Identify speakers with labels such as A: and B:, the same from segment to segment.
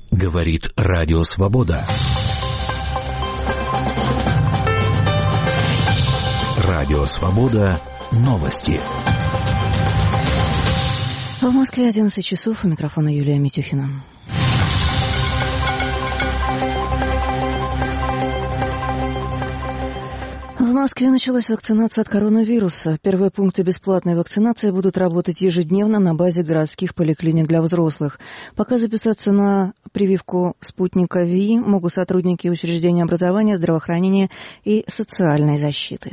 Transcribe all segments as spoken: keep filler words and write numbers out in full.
A: Говорит Радио Свобода. Радио Свобода. Новости.
B: В Москве одиннадцать часов. У микрофона Юлия Митюхина. В Москве началась вакцинация от коронавируса. Первые пункты бесплатной вакцинации будут работать ежедневно на базе городских поликлиник для взрослых. Пока записаться на прививку спутника ВИ могут сотрудники учреждений образования, здравоохранения и социальной защиты.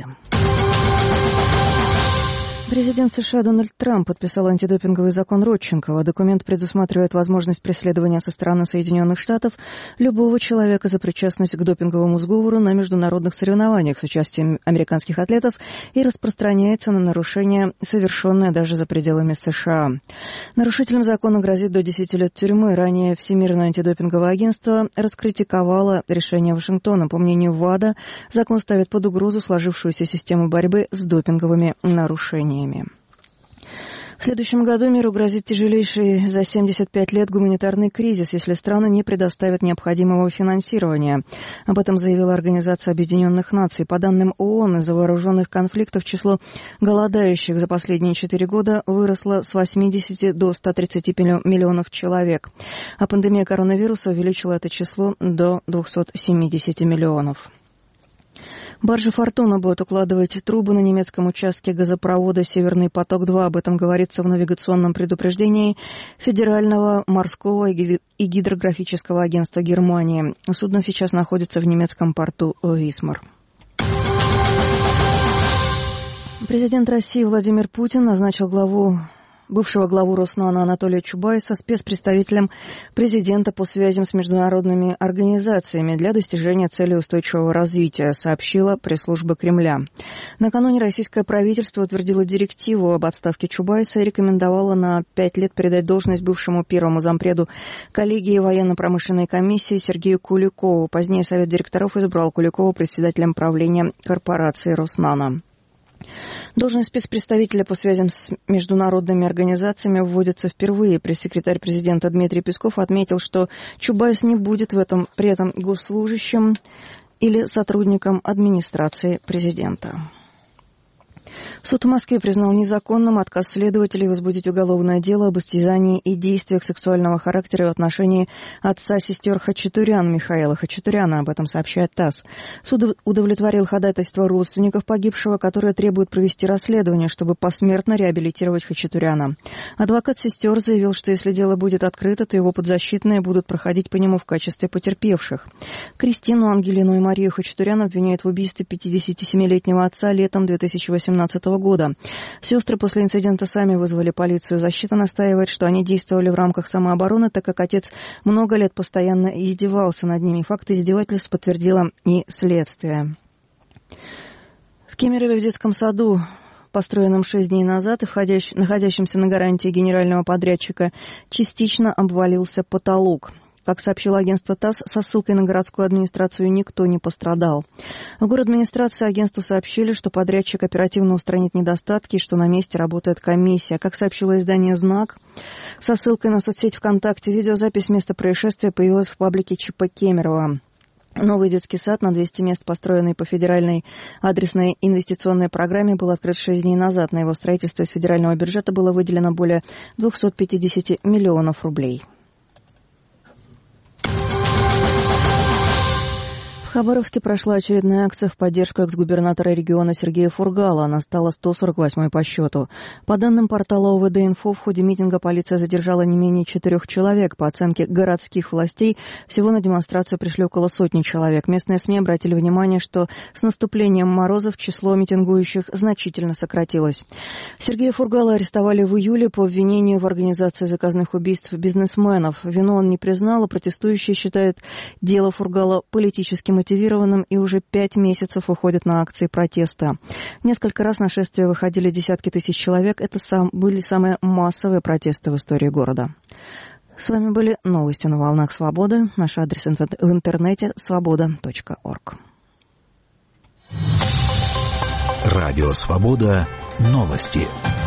B: Президент США Дональд Трамп подписал антидопинговый закон Родченкова. Документ предусматривает возможность преследования со стороны Соединенных Штатов любого человека за причастность к допинговому сговору на международных соревнованиях с участием американских атлетов и распространяется на нарушения, совершенные даже за пределами США. Нарушителям закона грозит до десяти лет тюрьмы. Ранее Всемирное антидопинговое агентство раскритиковало решение Вашингтона. По мнению ВАДА, закон ставит под угрозу сложившуюся систему борьбы с допинговыми нарушениями. В следующем году миру грозит тяжелейший за семьдесят пять лет гуманитарный кризис, если страны не предоставят необходимого финансирования. Об этом заявила Организация Объединенных Наций. По данным ООН, из-за вооруженных конфликтов число голодающих за последние четыре года выросло с восьмидесяти до ста тридцати миллионов человек, а пандемия коронавируса увеличила это число до двухсот семидесяти миллионов. Баржа «Фортуна» будет укладывать трубы на немецком участке газопровода «Северный поток-два». Об этом говорится в навигационном предупреждении Федерального морского и гидрографического агентства Германии. Судно сейчас находится в немецком порту Висмар. Президент России Владимир Путин назначил главу бывшего главу Роснана Анатолия Чубайса спецпредставителем президента по связям с международными организациями для достижения целей устойчивого развития, сообщила пресс-служба Кремля. Накануне российское правительство утвердило директиву об отставке Чубайса и рекомендовало на пять лет передать должность бывшему первому зампреду коллегии военно-промышленной комиссии Сергею Куликову. Позднее Совет директоров избрал Куликова председателем правления корпорации Роснана. Должность спецпредставителя по связям с международными организациями вводится впервые. Пресс-секретарь президента Дмитрий Песков отметил, что Чубайс не будет в этом, при этом госслужащим или сотрудником администрации президента. Суд в Москве признал незаконным отказ следователей возбудить уголовное дело об истязании и действиях сексуального характера в отношении отца сестер Хачатурян Михаила Хачатуряна. Об этом сообщает ТАСС. Суд удовлетворил ходатайство родственников погибшего, которые требуют провести расследование, чтобы посмертно реабилитировать Хачатуряна. Адвокат сестер заявил, что если дело будет открыто, то его подзащитные будут проходить по нему в качестве потерпевших. Кристину, Ангелину и Марию Хачатурян обвиняют в убийстве пятидесятисемилетнего отца летом две тысячи восемнадцатого года. Сестры после инцидента сами вызвали полицию. Защита настаивает, что они действовали в рамках самообороны, так как отец много лет постоянно издевался над ними. Факт издевательств подтвердило и следствие. В Кемерове в детском саду, построенном шесть дней назад и входящ... находящемся на гарантии генерального подрядчика, частично обвалился потолок. Как сообщило агентство ТАСС, со ссылкой на городскую администрацию никто не пострадал. В городадминистрации агентству сообщили, что подрядчик оперативно устранит недостатки и что на месте работает комиссия. Как сообщило издание «Знак», со ссылкой на соцсеть ВКонтакте, видеозапись места происшествия появилась в паблике ЧП Кемерово. Новый детский сад на двести мест, построенный по федеральной адресной инвестиционной программе, был открыт шесть дней назад. На его строительство из федерального бюджета было выделено более двухсот пятидесяти миллионов рублей. В Хабаровске прошла очередная акция в поддержку экс-губернатора региона Сергея Фургала. Она стала сто сорок восьмой по счету. По данным портала ОВД-Инфо, в ходе митинга полиция задержала не менее четырех человек. По оценке городских властей, всего на демонстрацию пришли около сотни человек. Местные СМИ обратили внимание, что с наступлением морозов число митингующих значительно сократилось. Сергея Фургала арестовали в июле по обвинению в организации заказных убийств бизнесменов. Вину он не признал, а протестующие считают дело Фургала политическим мотивированным и уже пять месяцев уходят на акции протеста. Несколько раз на шествие выходили десятки тысяч человек. Это сам, были самые массовые протесты в истории города. С вами были новости на волнах Свободы. Наш адрес в интернете свобода точка орг.
A: Радио Свобода. Новости.